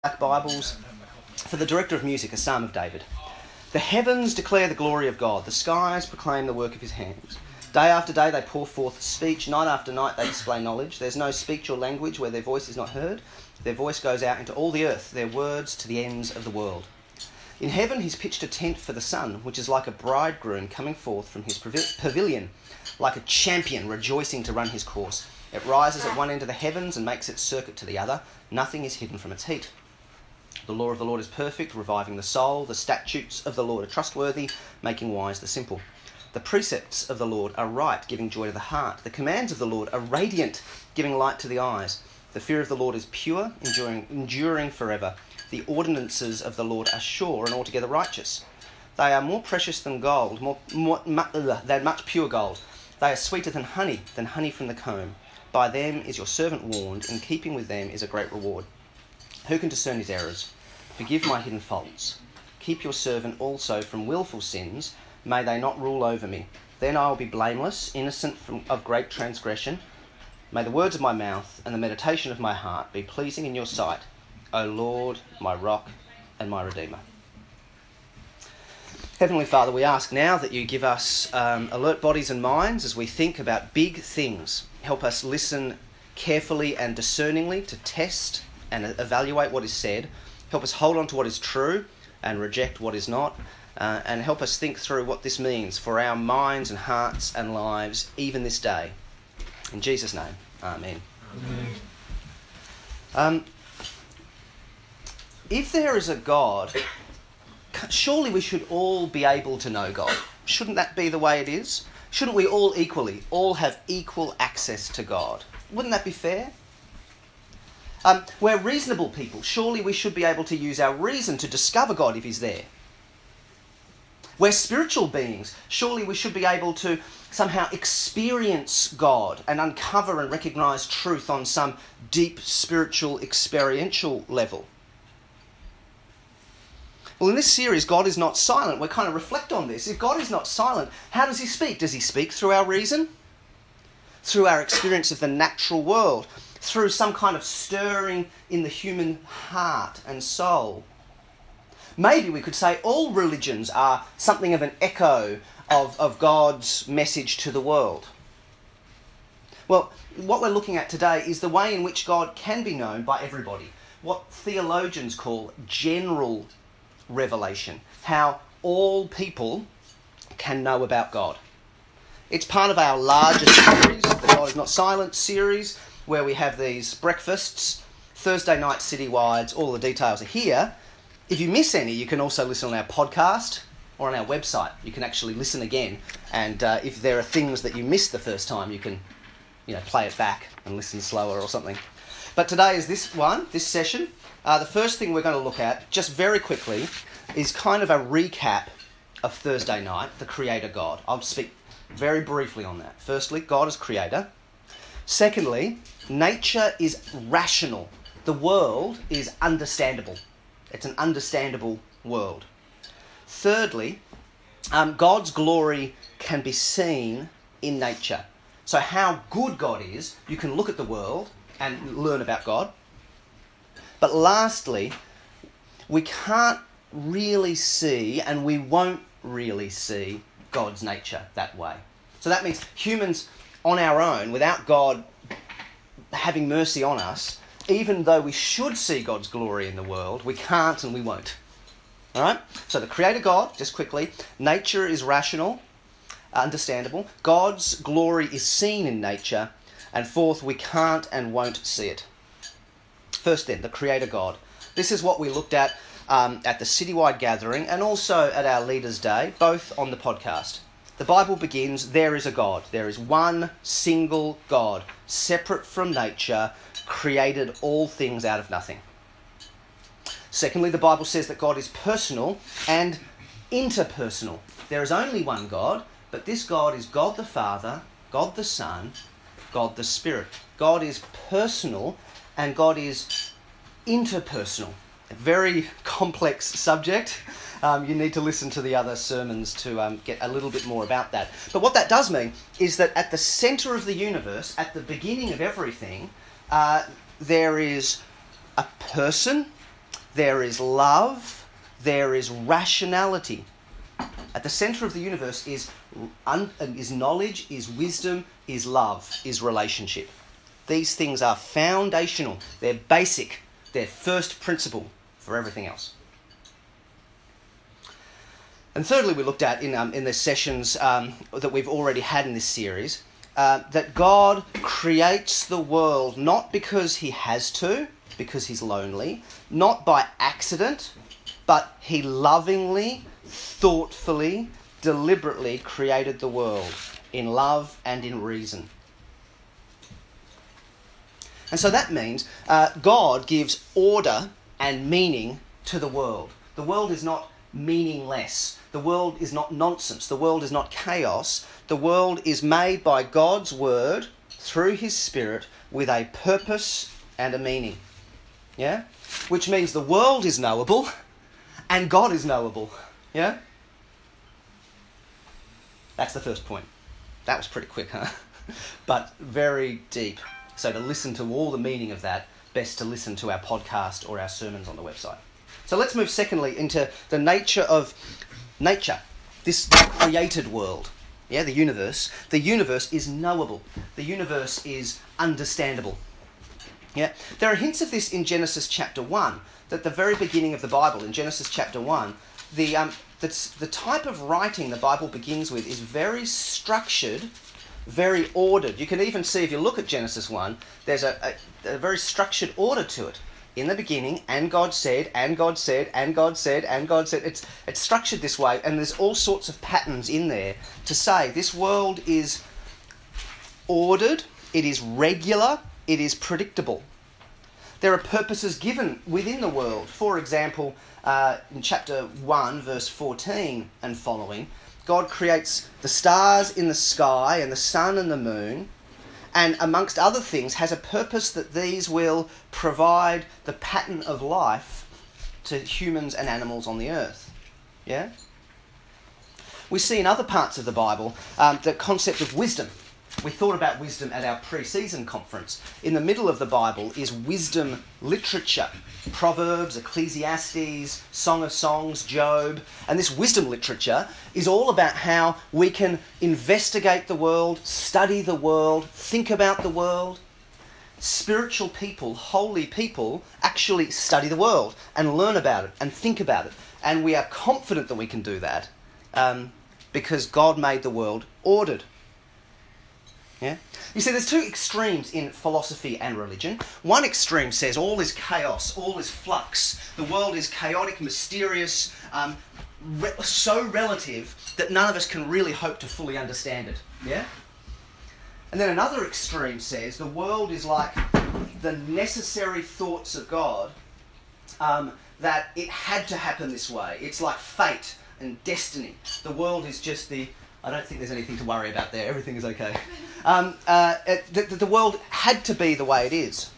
Black Bibles. For the director of music, a psalm of David. The heavens declare the glory of God. The skies proclaim the work of his hands. Day after day they pour forth speech. Night after night they display knowledge. There's no speech or language where their voice is not heard. Their voice goes out into all the earth, their words to the ends of the world. In heaven he's pitched a tent for the sun, which is like a bridegroom coming forth from his pavilion, like a champion rejoicing to run his course. It rises at one end of the heavens and makes its circuit to the other. Nothing is hidden from its heat. The law of the Lord is perfect, reviving the soul. The statutes of the Lord are trustworthy, making wise the simple. The precepts of the Lord are right, giving joy to the heart. The commands of the Lord are radiant, giving light to the eyes. The fear of the Lord is pure, enduring forever. The ordinances of the Lord are sure and altogether righteous. They are more precious than gold, than much pure gold. They are sweeter than honey from the comb. By them is your servant warned, in keeping with them is a great reward. Who can discern his errors? Forgive my hidden faults. Keep your servant also from willful sins. May they not rule over me. Then I will be blameless, innocent of great transgression. May the words of my mouth and the meditation of my heart be pleasing in your sight, O Lord, my rock and my redeemer. Heavenly Father, we ask now that you give us alert bodies and minds as we think about big things. Help us listen carefully and discerningly to test and evaluate what is said. Help us hold on to what is true and reject what is not. And help us think through what this means for our minds and hearts and lives, even this day. In Jesus' name, amen. If there is a God, surely we should all be able to know God. Shouldn't that be the way it is? Shouldn't we all have equal access to God? Wouldn't that be fair? We're reasonable people. Surely we should be able to use our reason to discover God if he's there. We're spiritual beings. Surely we should be able to somehow experience God and uncover and recognise truth on some deep spiritual experiential level. Well, in this series, God is not silent. We kind of reflect on this. If God is not silent, how does he speak? Does he speak through our reason? Through our experience of the natural world? Through some kind of stirring in the human heart and soul? Maybe we could say all religions are something of an echo of God's message to the world. Well, what we're looking at today is the way in which God can be known by everybody. What theologians call general revelation. How all people can know about God. It's part of our larger series, the God is Not Silent series, where we have these breakfasts, Thursday night citywides, all the details are here. If you miss any, you can also listen on our podcast or on our website. You can actually listen again, and if there are things that you missed the first time, you can play it back and listen slower or something. But today is this session. The first thing we're going to look at, just very quickly, is kind of a recap of Thursday night, the Creator God. I'll speak very briefly on that. Firstly, God is Creator. Secondly, nature is rational. The world is understandable. It's an understandable world. Thirdly, God's glory can be seen in nature. So how good God is, you can look at the world and learn about God. But lastly, we can't really see, and we won't really see, God's nature that way. So that means humans on our own, without God having mercy on us, even though we should see God's glory in the world, we can't and we won't. All right? So the Creator God, just quickly, nature is rational, understandable. God's glory is seen in nature. And fourth, we can't and won't see it. First then, the Creator God. This is what we looked at the citywide gathering and also at our Leaders' Day, both on the podcast. The Bible begins, there is a God. There is one single God, separate from nature, created all things out of nothing. Secondly, the Bible says that God is personal and interpersonal. There is only one God, but this God is God the Father, God the Son, God the Spirit. God is personal and God is interpersonal. A very complex subject. You need to listen to the other sermons to get a little bit more about that. But what that does mean is that at the centre of the universe, at the beginning of everything, there is a person there is love, there is rationality. At the centre of the universe is knowledge, is wisdom, is love, is relationship. These things are foundational. They're basic. They're first principle for everything else. And thirdly, we looked at in the sessions that we've already had in this series, that God creates the world not because he has to, because he's lonely, not by accident, but he lovingly, thoughtfully, deliberately created the world in love and in reason. And so that means God gives order and meaning to the world. The world is not meaningless. The world is not nonsense. The world is not chaos. The world is made by God's word through his Spirit with a purpose and a meaning. Yeah? Which means the world is knowable and God is knowable. Yeah? That's the first point. That was pretty quick, huh? But very deep. So to listen to all the meaning of that, best to listen to our podcast or our sermons on the website. So let's move secondly into the nature of nature, this created world. Yeah, the universe. The universe is knowable. The universe is understandable. Yeah, there are hints of this in Genesis chapter 1, that the very beginning of the Bible, in Genesis chapter 1, the type of writing the Bible begins with is very structured, very ordered. You can even see, if you look at Genesis 1, there's a very structured order to it. In the beginning, and God said, and God said, and God said, and God said. It's structured this way, and there's all sorts of patterns in there to say this world is ordered, it is regular, it is predictable. There are purposes given within the world. For example, in chapter 1, verse 14 and following, God creates the stars in the sky and the sun and the moon, and amongst other things has a purpose that these will provide the pattern of life to humans and animals on the earth. Yeah? We see in other parts of the Bible the concept of wisdom. We thought about wisdom at our pre-season conference. In the middle of the Bible is wisdom literature. Proverbs, Ecclesiastes, Song of Songs, Job. And this wisdom literature is all about how we can investigate the world, study the world, think about the world. Spiritual people, holy people, actually study the world and learn about it and think about it. And we are confident that we can do that because God made the world ordered. Yeah? You see, there's two extremes in philosophy and religion. One extreme says all is chaos, all is flux. The world is chaotic, mysterious, so relative that none of us can really hope to fully understand it. Yeah? And then another extreme says the world is like the necessary thoughts of God, that it had to happen this way. It's like fate and destiny. The world is just I don't think there's anything to worry about there. Everything is okay. The world had to be the way it is.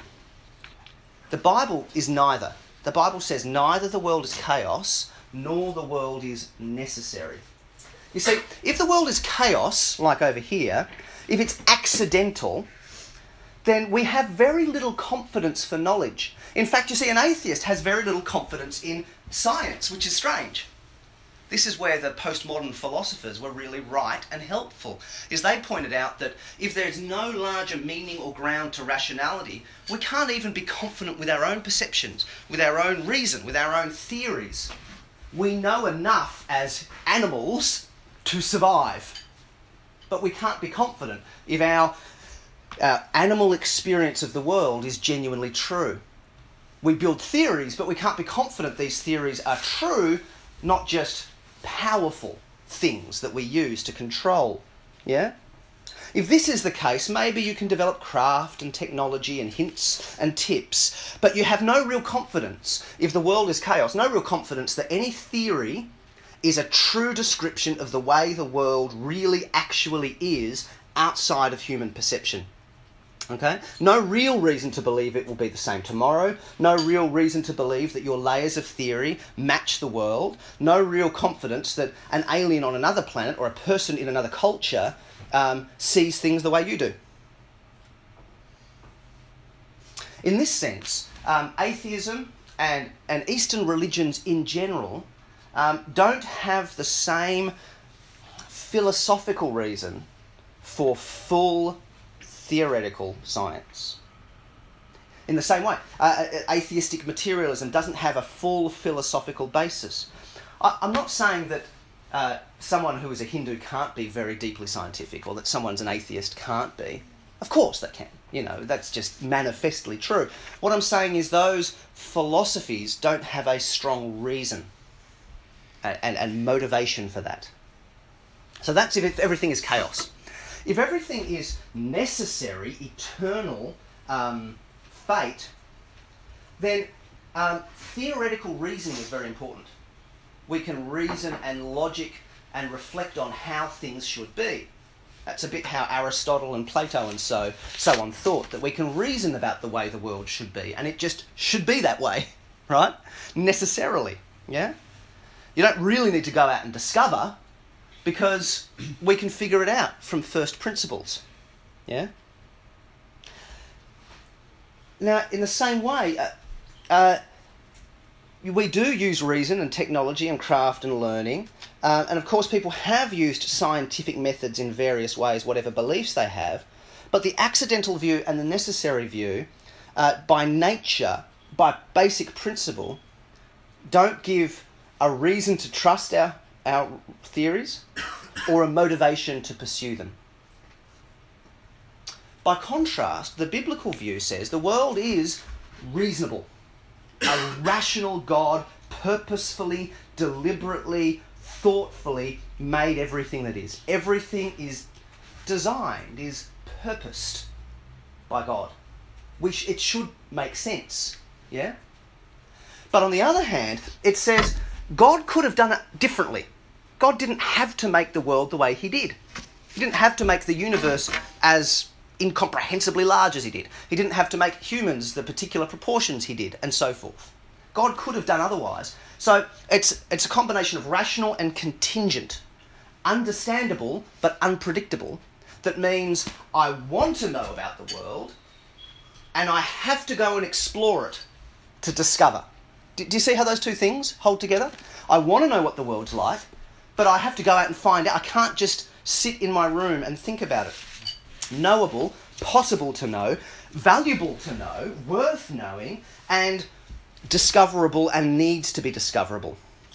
The Bible is neither. The Bible says neither the world is chaos, nor the world is necessary. You see, if the world is chaos, like over here, if it's accidental, then we have very little confidence for knowledge. In fact, you see, an atheist has very little confidence in science, which is strange. This is where the postmodern philosophers were really right and helpful, is they pointed out that if there's no larger meaning or ground to rationality, we can't even be confident with our own perceptions, with our own reason, with our own theories. We know enough as animals to survive, but we can't be confident if our animal experience of the world is genuinely true. We build theories, but we can't be confident these theories are true, not just powerful things that we use to control. Yeah? If this is the case, maybe you can develop craft and technology and hints and tips, but you have no real confidence, if the world is chaos, no real confidence that any theory is a true description of the way the world really actually is outside of human perception. Okay? No real reason to believe it will be the same tomorrow. No real reason to believe that your layers of theory match the world. No real confidence that an alien on another planet or a person in another culture sees things the way you do. In this sense, atheism and Eastern religions in general don't have the same philosophical reason for full theoretical science. In the same way, atheistic materialism doesn't have a full philosophical basis. I'm not saying that someone who is a Hindu can't be very deeply scientific, or that someone's an atheist can't be. Of course they can. You know, that's just manifestly true. What I'm saying is those philosophies don't have a strong reason and motivation for that. So that's if everything is chaos. If everything is necessary, eternal fate, then theoretical reasoning is very important. We can reason and logic and reflect on how things should be. That's a bit how Aristotle and Plato and so on thought, that we can reason about the way the world should be, and it just should be that way, right? Necessarily, yeah? You don't really need to go out and discover, because we can figure it out from first principles, yeah? Now, in the same way, we do use reason and technology and craft and learning. And of course, people have used scientific methods in various ways, whatever beliefs they have. But the accidental view and the necessary view, by nature, by basic principle, don't give a reason to trust our theories or a motivation to pursue them. By contrast, the biblical view says the world is reasonable. A rational God purposefully, deliberately, thoughtfully made everything that is. Everything is designed, is purposed by God. Which it should make sense, yeah? But on the other hand, it says God could have done it differently. God didn't have to make the world the way he did. He didn't have to make the universe as incomprehensibly large as he did. He didn't have to make humans the particular proportions he did, and so forth. God could have done otherwise. So it's a combination of rational and contingent, understandable but unpredictable, that means I want to know about the world and I have to go and explore it to discover. Do you see how those two things hold together? I want to know what the world's like, but I have to go out and find out. I can't just sit in my room and think about it. Knowable, possible to know, valuable to know, worth knowing, and discoverable and needs to be discoverable.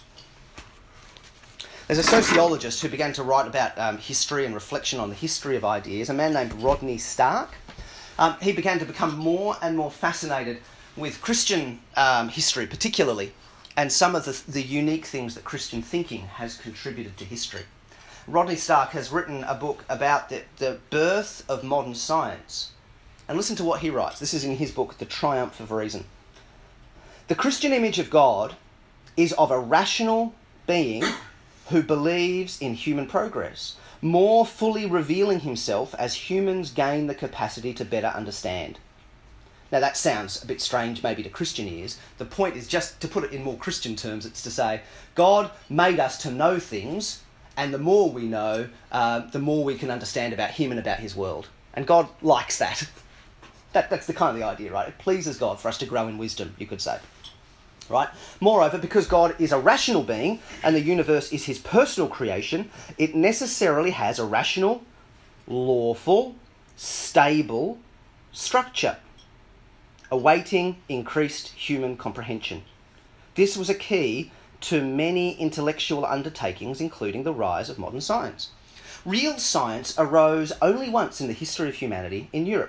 There's a sociologist who began to write about history and reflection on the history of ideas, a man named Rodney Stark. He began to become more and more fascinated with Christian history particularly, and some of the unique things that Christian thinking has contributed to history. Rodney Stark has written a book about the birth of modern science. And listen to what he writes. This is in his book, The Triumph of Reason. The Christian image of God is of a rational being who believes in human progress, more fully revealing himself as humans gain the capacity to better understand. Now that sounds a bit strange maybe to Christian ears. The point is, just to put it in more Christian terms, it's to say God made us to know things, and the more we know, the more we can understand about him and about his world. And God likes that. That's the kind of the idea, right? It pleases God for us to grow in wisdom, you could say. Right? Moreover, because God is a rational being and the universe is his personal creation, it necessarily has a rational, lawful, stable structure, awaiting increased human comprehension. This was a key to many intellectual undertakings, including the rise of modern science. Real science arose only once in the history of humanity in Europe.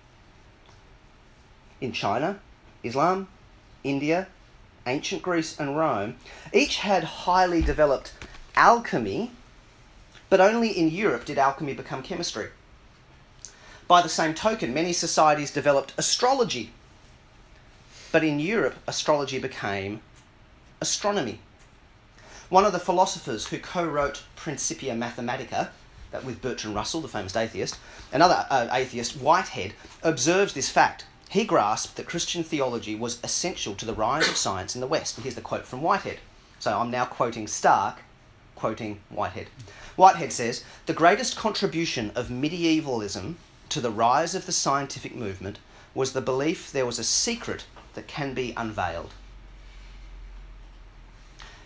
In China, Islam, India, ancient Greece and Rome, each had highly developed alchemy, but only in Europe did alchemy become chemistry. By the same token, many societies developed astrology, but in Europe, astrology became astronomy. One of the philosophers who co-wrote Principia Mathematica, that with Bertrand Russell, the famous atheist, another atheist, Whitehead, observes this fact. He grasped that Christian theology was essential to the rise of science in the West. And here's the quote from Whitehead. So I'm now quoting Stark, quoting Whitehead. Whitehead says, "The greatest contribution of medievalism to the rise of the scientific movement was the belief there was a secret that can be unveiled.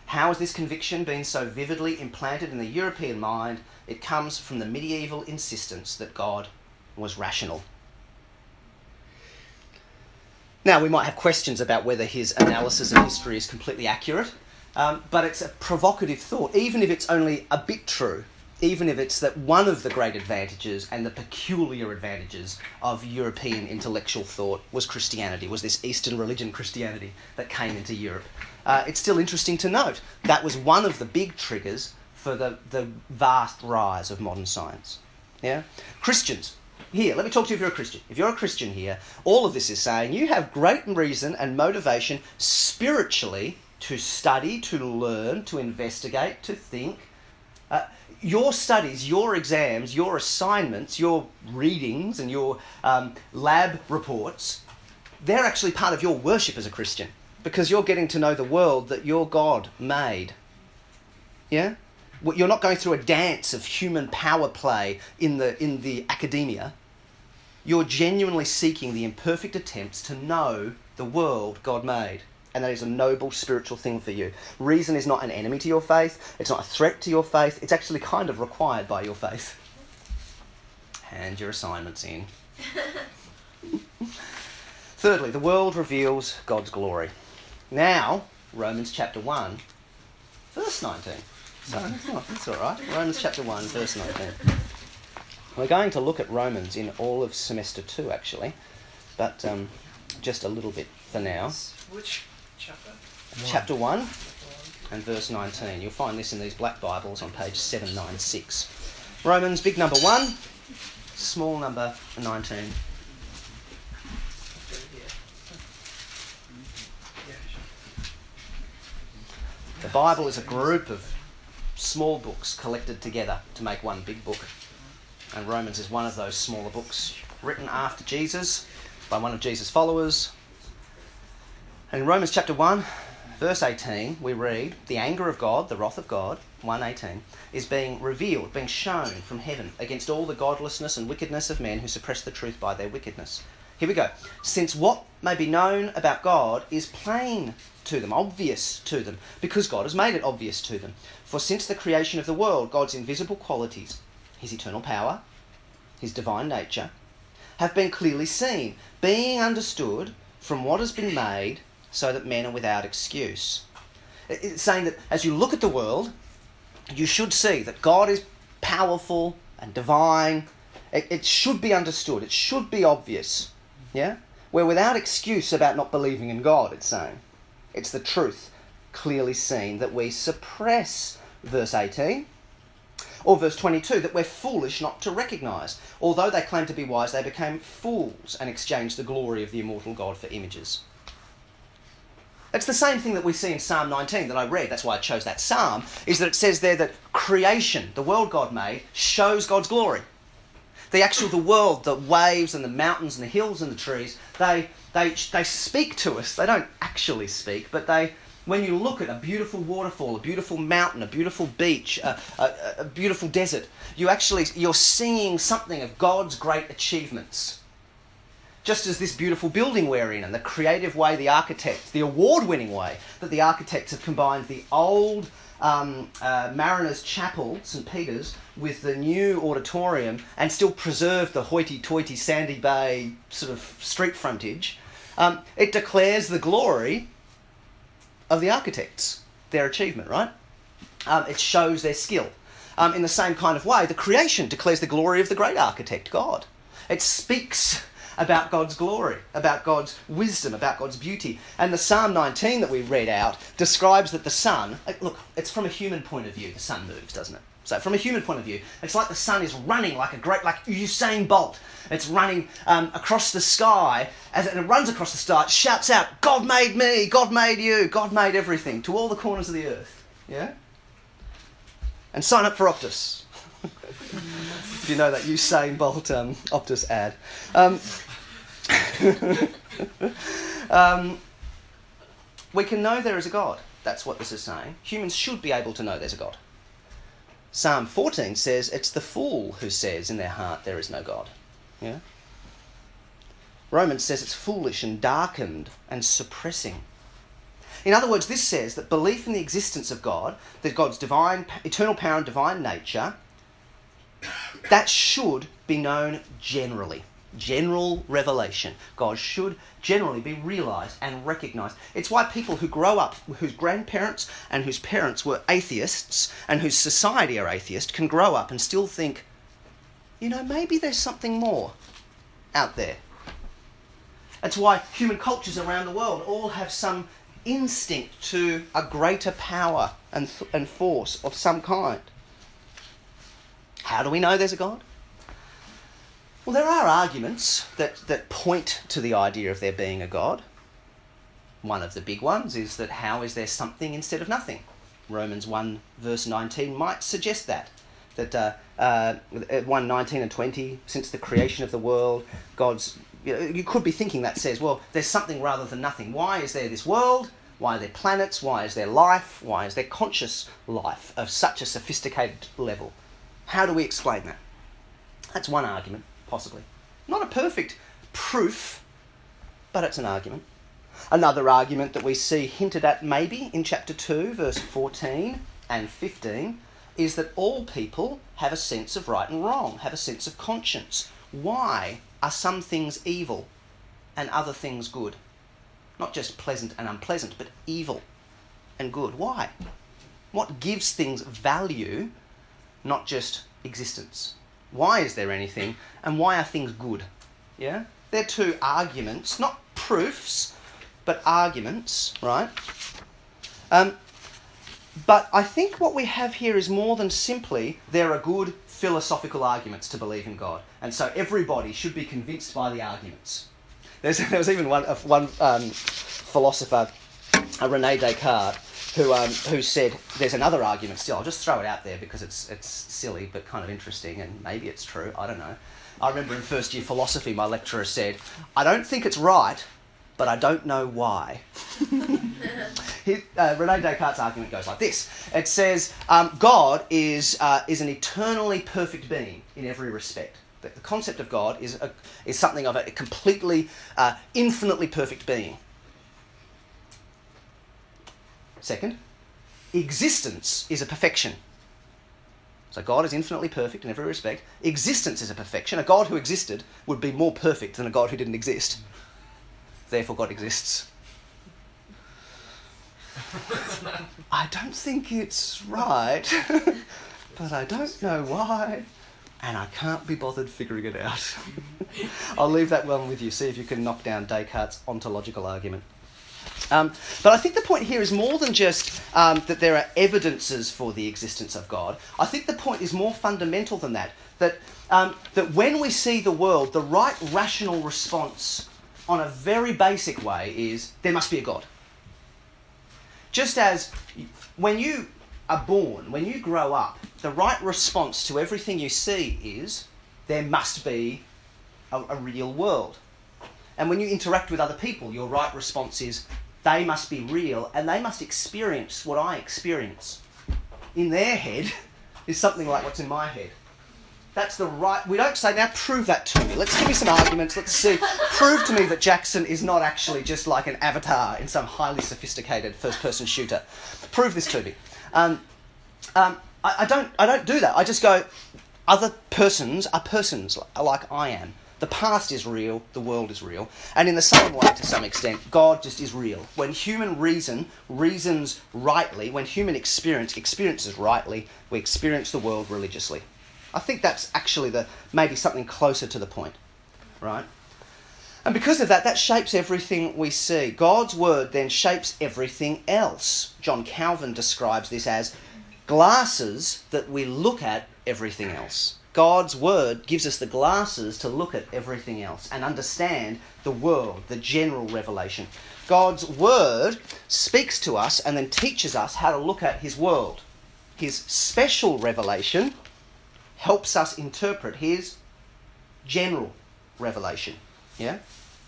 How has this conviction been so vividly implanted in the European mind? It comes from the medieval insistence that God was rational. Now, we might have questions about whether his analysis of history is completely accurate, but it's a provocative thought, even if it's only a bit true, even if it's that one of the great advantages and the peculiar advantages of European intellectual thought was Christianity, was this Eastern religion Christianity that came into Europe. It's still interesting to note that was one of the big triggers for the vast rise of modern science. Yeah? Christians. Here, let me talk to you if you're a Christian. If you're a Christian here, all of this is saying you have great reason and motivation spiritually to study, to learn, to investigate, to think. Your studies, your exams, your assignments, your readings and your lab reports, they're actually part of your worship as a Christian because you're getting to know the world that your God made. Yeah? You're not going through a dance of human power play in the academia. You're genuinely seeking the imperfect attempts to know the world God made. And that is a noble spiritual thing for you. Reason is not an enemy to your faith. It's not a threat to your faith. It's actually kind of required by your faith. Hand your assignments in. Thirdly, the world reveals God's glory. Now, Romans chapter 1, verse 19. So, that's all right. Romans chapter 1, verse 19. We're going to look at Romans in all of semester 2, actually, but just a little bit for now. Which chapter? Chapter 1 and verse 19. You'll find this in these black Bibles on page 796. Romans, big number 1, small number 19. The Bible is a group of small books collected together to make one big book. And Romans is one of those smaller books written after Jesus by one of Jesus' followers. And in Romans chapter 1, verse 18, we read, the anger of God, the wrath of God, 1:18, is being revealed, being shown from heaven against all the godlessness and wickedness of men who suppress the truth by their wickedness. Here we go. Since what may be known about God is plain to them, obvious to them, because God has made it obvious to them. For since the creation of the world, God's invisible qualities, his eternal power, his divine nature, have been clearly seen, being understood from what has been made, so that men are without excuse. It's saying that as you look at the world, you should see that God is powerful and divine. It should be understood. It should be obvious. Yeah? We're without excuse about not believing in God, it's saying. It's the truth clearly seen that we suppress, verse 18. Or verse 22, that we're foolish not to recognise. Although they claimed to be wise, they became fools and exchanged the glory of the immortal God for images. It's the same thing that we see in Psalm 19 that I read. That's why I chose that psalm, is that it says there that creation, the world God made, shows God's glory. The world, the waves and the mountains and the hills and the trees, they speak to us. They don't actually speak, but when you look at a beautiful waterfall, a beautiful mountain, a beautiful beach, a beautiful desert, you're seeing something of God's great achievements. Just as this beautiful building we're in and the creative way the architects, the award-winning way that the architects have combined the old Mariners' Chapel, St. Peter's, with the new auditorium and still preserve the hoity-toity Sandy Bay sort of street frontage, it declares the glory of the architects, their achievement, right? It shows their skill. In the same kind of way, the creation declares the glory of the great architect, God. It speaks about God's glory, about God's wisdom, about God's beauty. And the Psalm 19 that we read out describes that the sun, look, it's from a human point of view, the sun moves, doesn't it? So from a human point of view, it's like the sun is running like Usain Bolt. It's running across the sky. As it runs across the sky, it shouts out, God made me, God made you, God made everything, to all the corners of the earth. Yeah? And sign up for Optus. If you know that Usain Bolt Optus ad. We can know there is a God. That's what this is saying. Humans should be able to know there's a God. Psalm 14 says it's the fool who says in their heart there is no God. Yeah? Romans says it's foolish and darkened and suppressing. In other words, this says that belief in the existence of God, that God's divine, eternal power and divine nature, that should be known generally. General revelation. God should generally be realised and recognised. It's why people who grow up, whose grandparents and whose parents were atheists and whose society are atheist, can grow up and still think, maybe there's something more out there. That's why human cultures around the world all have some instinct to a greater power and force of some kind. How do we know there's a God? Well, there are arguments that point to the idea of there being a God. One of the big ones is that how is there something instead of nothing? Romans 1 verse 19 might suggest that 1:19 and 20, since the creation of the world, you could be thinking that says, well, there's something rather than nothing. Why is there this world? Why are there planets? Why is there life? Why is there conscious life of such a sophisticated level? How do we explain that? That's one argument, possibly. Not a perfect proof, but it's an argument. Another argument that we see hinted at maybe in chapter 2, verse 14 and 15, is that all people have a sense of right and wrong, have a sense of conscience. Why are some things evil and other things good? Not just pleasant and unpleasant, but evil and good. Why? What gives things value, not just existence? Why is there anything, and why are things good? Yeah? They're two arguments, not proofs, but arguments, right? But I think what we have here is more than simply there are good philosophical arguments to believe in God, and so everybody should be convinced by the arguments. There was even one philosopher, René Descartes, who said there's another argument still. I'll just throw it out there because it's silly but kind of interesting, and maybe it's true. I don't know. I remember in first year philosophy, my lecturer said, "I don't think it's right, but I don't know why." René Descartes' argument goes like this. It says, God is an eternally perfect being in every respect. The concept of God is something of a completely, infinitely perfect being. Second, existence is a perfection. So God is infinitely perfect in every respect. Existence is a perfection. A God who existed would be more perfect than a God who didn't exist. Therefore, God exists. I don't think it's right, but I don't know why, and I can't be bothered figuring it out. I'll leave that one with you. See if you can knock down Descartes' ontological argument. But I think the point here is more than just that there are evidences for the existence of God. I think the point is more fundamental than that. That when we see the world, the right rational response on a very basic way is there must be a God. Just as when you are born, when you grow up, the right response to everything you see is there must be a real world. And when you interact with other people, your right response is they must be real and they must experience what I experience. In their head is something like what's in my head. That's the right... We don't say, now prove that to me. Let's give me some arguments. Let's see. Prove to me that Jackson is not actually just like an avatar in some highly sophisticated first-person shooter. Prove this to me. I don't do that. I just go, other persons are persons like I am. The past is real, the world is real. And in the same way, to some extent, God just is real. When human reason reasons rightly, when human experiences rightly, we experience the world religiously. I think that's actually maybe something closer to the point, right? And because of that, that shapes everything we see. God's word then shapes everything else. John Calvin describes this as glasses that we look at everything else. God's word gives us the glasses to look at everything else and understand the world, the general revelation. God's word speaks to us and then teaches us how to look at his world. His special revelation helps us interpret his general revelation. Yeah?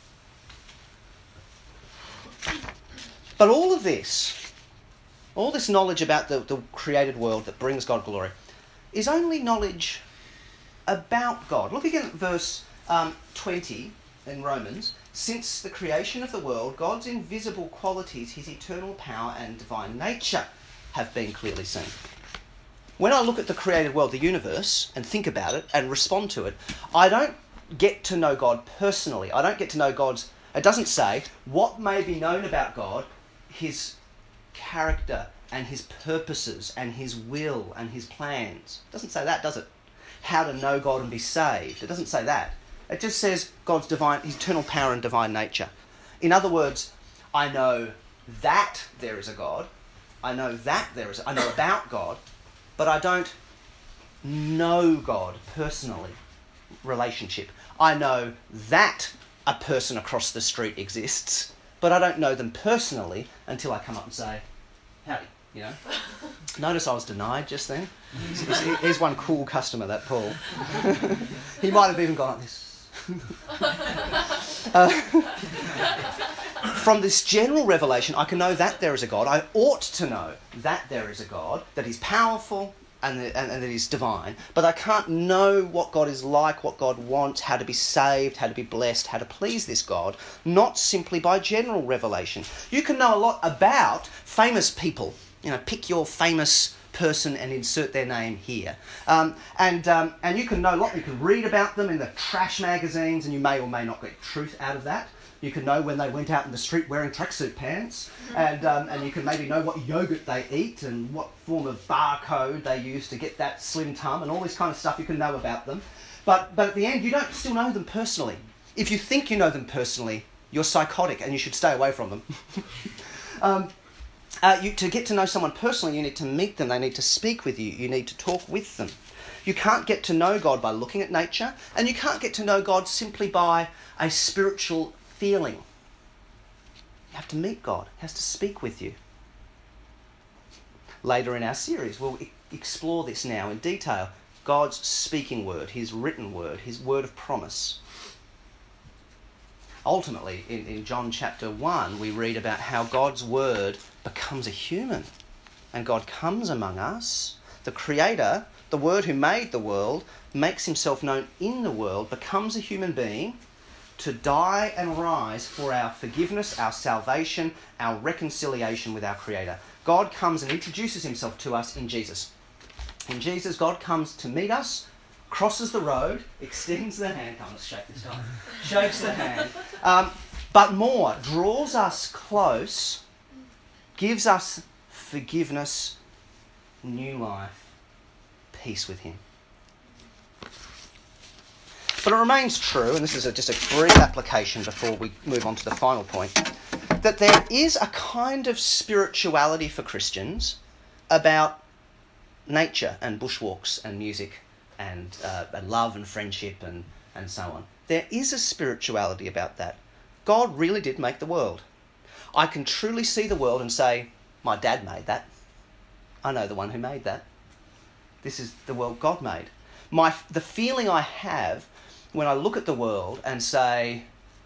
But all this knowledge about the created world that brings God glory, is only knowledge about God. Look again at verse 20 in Romans, since the creation of the world, God's invisible qualities, his eternal power and divine nature have been clearly seen. When I look at the created world, the universe, and think about it and respond to it, I don't get to know God personally. I don't get to know God's... It doesn't say what may be known about God, his character and his purposes and his will and his plans. It doesn't say that, does it? How to know God and be saved. It doesn't say that. It just says God's divine, his eternal power and divine nature. In other words, I know that there is a God. I know about God, but I don't know God personally. Relationship. I know that a person across the street exists, but I don't know them personally until I come up and say, howdy, you know. Notice I was denied just then. Here's one cool customer, that Paul. He might have even gone like this. From this general revelation, I can know that there is a God. I ought to know that there is a God, that he's powerful and that he's divine. But I can't know what God is like, what God wants, how to be saved, how to be blessed, how to please this God, not simply by general revelation. You can know a lot about famous people. You know, pick your famous person and insert their name here. And you can know a lot. You can read about them in the trash magazines, and you may or may not get truth out of that. You can know when they went out in the street wearing tracksuit pants, and you can maybe know what yogurt they eat and what form of barcode they use to get that slim tum, and all this kind of stuff you can know about them. But at the end, you don't still know them personally. If you think you know them personally, you're psychotic and you should stay away from them. To get to know someone personally, you need to meet them. They need to speak with you. You need to talk with them. You can't get to know God by looking at nature, and you can't get to know God simply by a spiritual feeling. You have to meet God. He has to speak with you. Later in our series, we'll explore this now in detail. God's speaking word, his written word, his word of promise. Ultimately, in John chapter 1, we read about how God's word becomes a human. And God comes among us. The Creator, the Word who made the world, makes himself known in the world, becomes a human being to die and rise for our forgiveness, our salvation, our reconciliation with our Creator. God comes and introduces himself to us in Jesus. In Jesus, God comes to meet us, crosses the road, extends the hand. Come, let's shake this time. Shakes the hand. But more, draws us close, gives us forgiveness, new life, peace with him. But it remains true, and this is just a brief application before we move on to the final point, that there is a kind of spirituality for Christians about nature and bushwalks and music and love and friendship and so on. There is a spirituality about that. God really did make the world. I can truly see the world and say, my dad made that. I know the one who made that. This is the world God made. The feeling I have when I look at the world and say,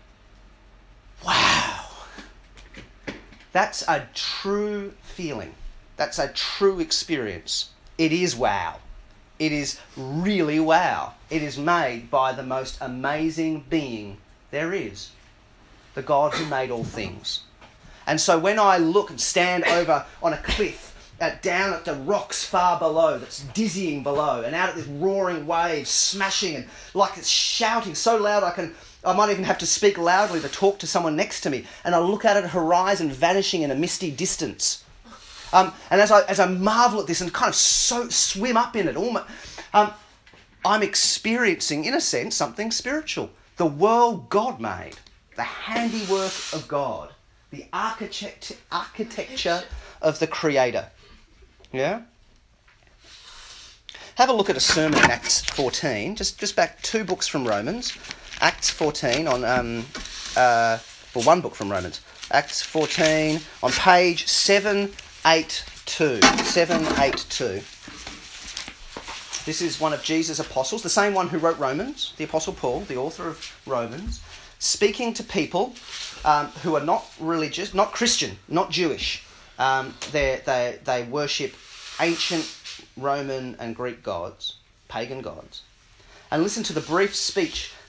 wow, that's a true feeling. That's a true experience. It is wow. It is really wow. It is made by the most amazing being there is, the God who made all things. And so when I look and stand over on a cliff, down at the rocks far below, that's dizzying below, and out at this roaring wave, smashing, and like it's shouting so loud I might even have to speak loudly to talk to someone next to me, and I look out at a horizon vanishing in a misty distance. And as I marvel at this and kind of swim up in it, I'm experiencing, in a sense, something spiritual. The world God made, the handiwork of God, the architecture of the Creator. Yeah? Have a look at a sermon in Acts 14, just back 2 books from Romans. Acts 14 on, one book from Romans. Acts 14 on page 782. 782. This is one of Jesus' apostles, the same one who wrote Romans, the Apostle Paul, the author of Romans, speaking to people who are not religious, not Christian, not Jewish. They worship ancient Roman and Greek gods, pagan gods. And listen to the brief speech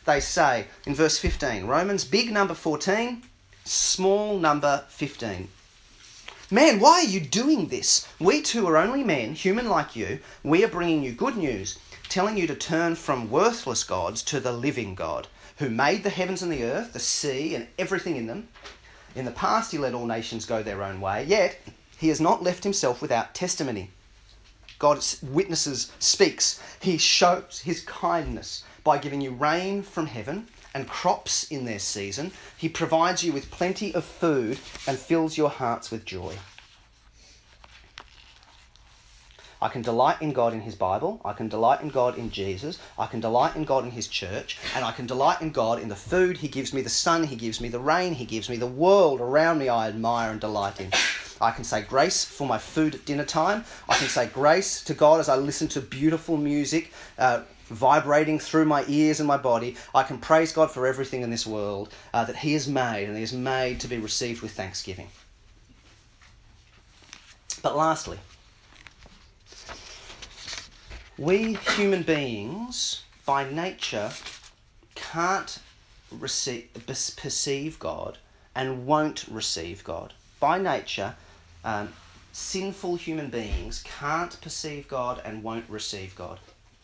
they say in verse 15. Romans, big number 14, small number 15. Man, why are you doing this? We too are only men, human like you. We are bringing you good news, telling you to turn from worthless gods to the living God, who made the heavens and the earth, the sea, and everything in them. In the past he let all nations go their own way, yet he has not left himself without testimony. God witnesses, speaks. He shows his kindness by giving you rain from heaven and crops in their season. He provides you with plenty of food and fills your hearts with joy. I can delight in God in his Bible. I can delight in God in Jesus. I can delight in God in his church. And I can delight in God in the food he gives me, the sun he gives me, the rain he gives me, the world around me I admire and delight in. I can say grace for my food at dinner time. I can say grace to God as I listen to beautiful music vibrating through my ears and my body. I can praise God for everything in this world that he has made, and he has made to be received with thanksgiving. But lastly, we human beings by nature can't perceive God and won't receive God. By nature, sinful human beings can't perceive God and won't receive God.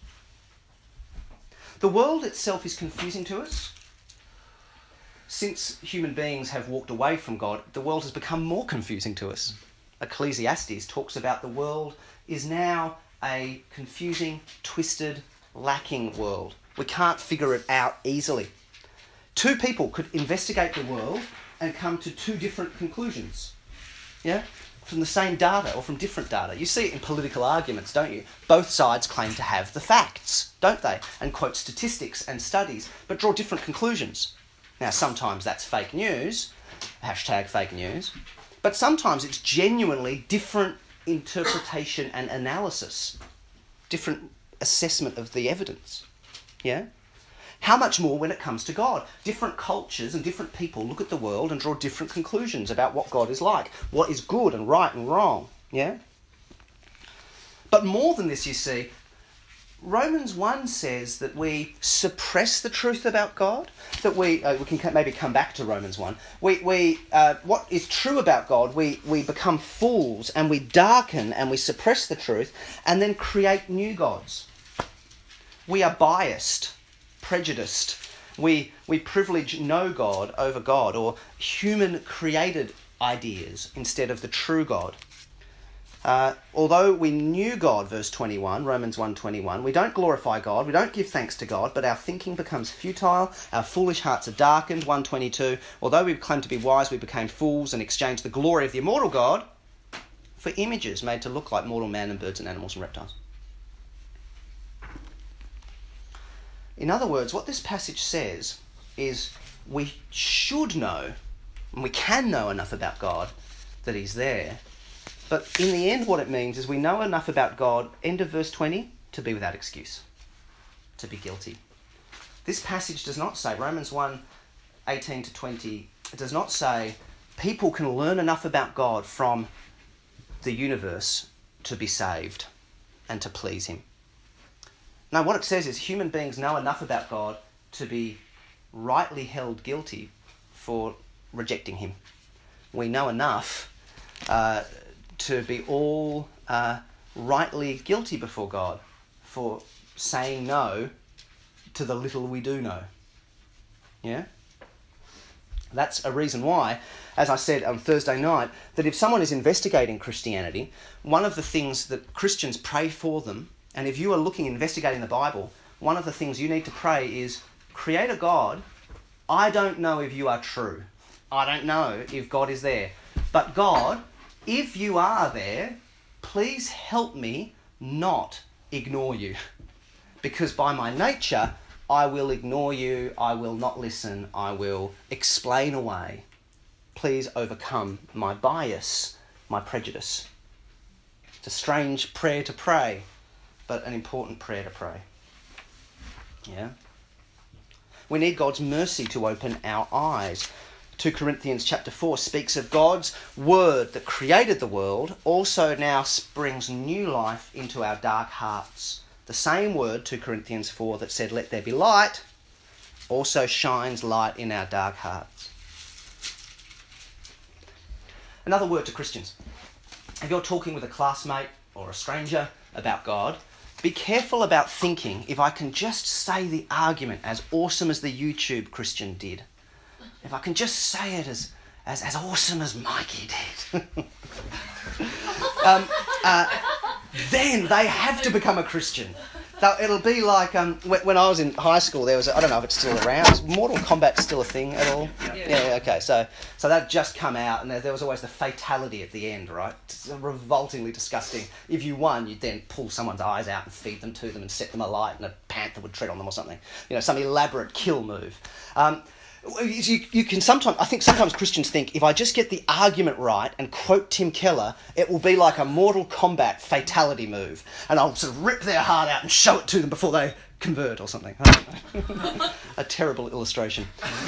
The world itself is confusing to us. Since human beings have walked away from God, the world has become more confusing to us. Ecclesiastes talks about the world is now a confusing, twisted, lacking world. We can't figure it out easily. Two people could investigate the world and come to two different conclusions. Yeah? From the same data or from different data. You see it in political arguments, don't you? Both sides claim to have the facts, don't they? And quote statistics and studies, but draw different conclusions. Now, sometimes that's fake news, hashtag fake news, but sometimes it's genuinely different interpretation and analysis, different assessment of the evidence. Yeah? How much more when it comes to God? Different cultures and different people look at the world and draw different conclusions about what God is like, what is good and right and wrong. Yeah? But more than this, you see, Romans 1 says that we suppress the truth about God, that we can maybe come back to Romans 1. What is true about God, we become fools and we darken and we suppress the truth and then create new gods. We are biased, prejudiced. We privilege no God over God, or human created ideas instead of the true God. Although we knew God, verse 21, Romans 1:21, we don't glorify God, we don't give thanks to God, but our thinking becomes futile, our foolish hearts are darkened, 1:22. Although we claimed to be wise, we became fools and exchanged the glory of the immortal God for images made to look like mortal man and birds and animals and reptiles. In other words, what this passage says is we should know, and we can know enough about God that he's there. But in the end, what it means is we know enough about God, end of verse 20, to be without excuse, to be guilty. This passage does not say, Romans 1:18 to 20, it does not say people can learn enough about God from the universe to be saved and to please him. No, what it says is human beings know enough about God to be rightly held guilty for rejecting him. We know enough to be all rightly guilty before God for saying no to the little we do know. Yeah? That's a reason why, as I said on Thursday night, that if someone is investigating Christianity, one of the things that Christians pray for them, and if you are investigating the Bible, one of the things you need to pray is, Creator God, I don't know if you are true. I don't know if God is there. But God, if you are there, please help me not ignore you. Because by my nature, I will ignore you, I will not listen, I will explain away. Please overcome my bias, my prejudice. It's a strange prayer to pray, but an important prayer to pray. Yeah? We need God's mercy to open our eyes. 2 Corinthians chapter 4 speaks of God's word that created the world also now springs new life into our dark hearts. The same word, 2 Corinthians 4, that said, let there be light, also shines light in our dark hearts. Another word to Christians. If you're talking with a classmate or a stranger about God, be careful about thinking, if I can just say the argument as awesome as the YouTube Christian did, if I can just say it as awesome as Mikey did, then they have to become a Christian. It'll be like when I was in high school, there was, I don't know if it's still around, is Mortal Kombat still a thing at all? Yeah, okay. So that just come out, and there was always the fatality at the end, right? It's revoltingly disgusting. If you won, you'd then pull someone's eyes out and feed them to them and set them alight, and a panther would tread on them or something. Some elaborate kill move. You can sometimes, I think sometimes Christians think, if I just get the argument right and quote Tim Keller, it will be like a Mortal Kombat fatality move, and I'll sort of rip their heart out and show it to them before they convert or something. I don't know. A terrible illustration.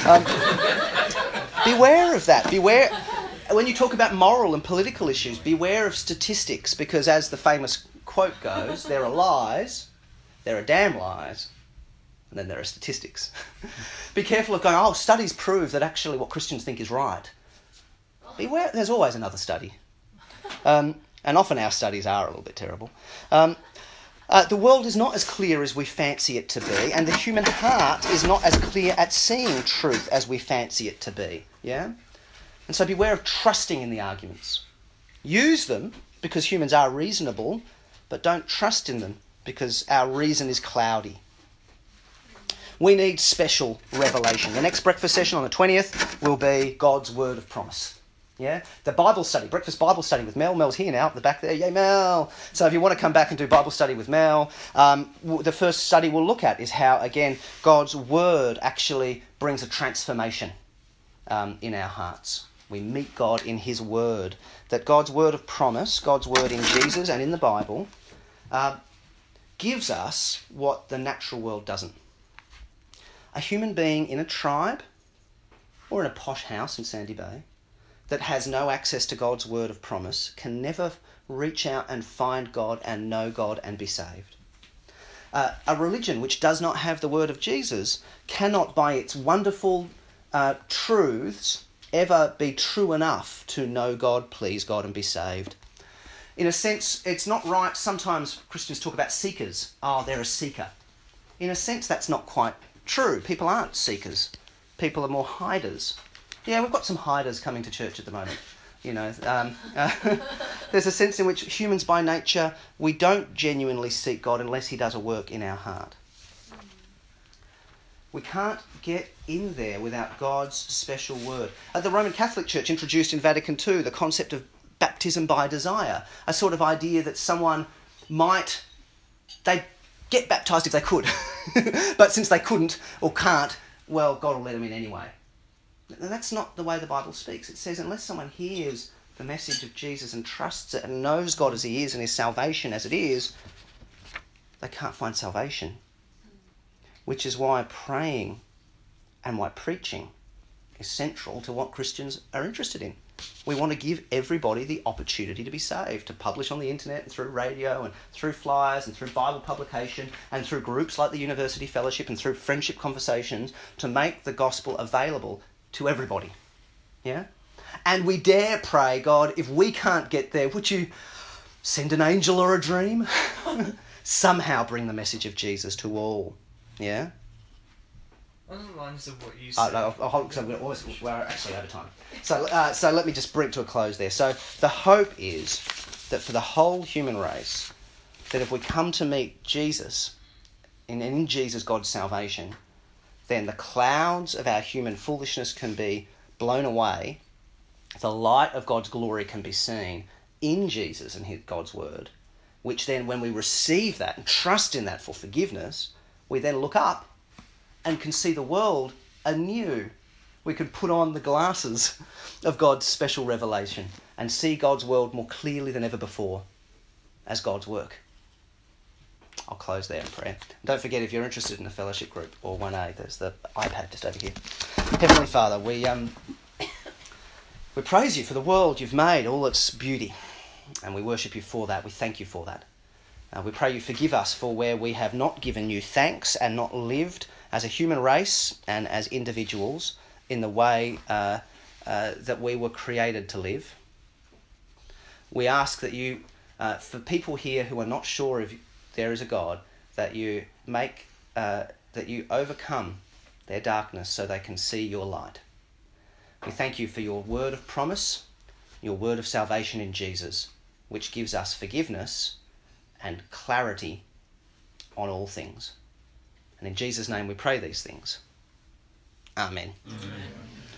Beware of that. Beware, when you talk about moral and political issues, beware of statistics, because as the famous quote goes, there are lies, there are damn lies, and then there are statistics. Be careful of going, studies prove that actually what Christians think is right. Beware, there's always another study. And often our studies are a little bit terrible. The world is not as clear as we fancy it to be, and the human heart is not as clear at seeing truth as we fancy it to be. Yeah? And so beware of trusting in the arguments. Use them because humans are reasonable, but don't trust in them because our reason is cloudy. We need special revelation. The next breakfast session on the 20th will be God's word of promise. Yeah? The Bible study, breakfast Bible study with Mel. Mel's here now at the back there. Yay, Mel! So if you want to come back and do Bible study with Mel, the first study we'll look at is how, again, God's word actually brings a transformation in our hearts. We meet God in his word. That God's word of promise, God's word in Jesus and in the Bible, gives us what the natural world doesn't. A human being in a tribe or in a posh house in Sandy Bay that has no access to God's word of promise can never reach out and find God and know God and be saved. A religion which does not have the word of Jesus cannot, by its wonderful truths, ever be true enough to know God, please God, and be saved. In a sense, it's not right. Sometimes Christians talk about seekers. They're a seeker. In a sense, that's not quite true. People aren't seekers. People are more hiders. Yeah, we've got some hiders coming to church at the moment. There's a sense in which humans by nature, we don't genuinely seek God unless he does a work in our heart. We can't get in there without God's special word. The Roman Catholic Church introduced in Vatican II the concept of baptism by desire, a sort of idea that someone they'd get baptised if they could, but since they couldn't or can't, well, God will let them in anyway. That's not the way the Bible speaks. It says unless someone hears the message of Jesus and trusts it and knows God as he is and his salvation as it is, they can't find salvation. Which is why praying and why preaching is central to what Christians are interested in. We want to give everybody the opportunity to be saved, to publish on the internet and through radio and through flyers and through Bible publication and through groups like the University Fellowship and through friendship conversations to make the gospel available to everybody. Yeah? And we dare pray, God, if we can't get there, would you send an angel or a dream? Somehow bring the message of Jesus to all. Yeah? On the lines of what you said. We're actually over time. So let me just bring it to a close there. So the hope is that for the whole human race, that if we come to meet Jesus, and in Jesus God's salvation, then the clouds of our human foolishness can be blown away, the light of God's glory can be seen in Jesus and God's word, which then when we receive that and trust in that for forgiveness, we then look up and can see the world anew. We can put on the glasses of God's special revelation and see God's world more clearly than ever before as God's work. I'll close there in prayer. Don't forget, if you're interested in a fellowship group or 1A, there's the iPad just over here. Heavenly Father, we praise you for the world you've made, all its beauty, and we worship you for that. We thank you for that. We pray you forgive us for where we have not given you thanks and not lived as a human race and as individuals in the way that we were created to live. We ask that you, for people here who are not sure if there is a God, that you that you overcome their darkness so they can see your light. We thank you for your word of promise, your word of salvation in Jesus, which gives us forgiveness and clarity on all things. And in Jesus' name we pray these things. Amen. Amen.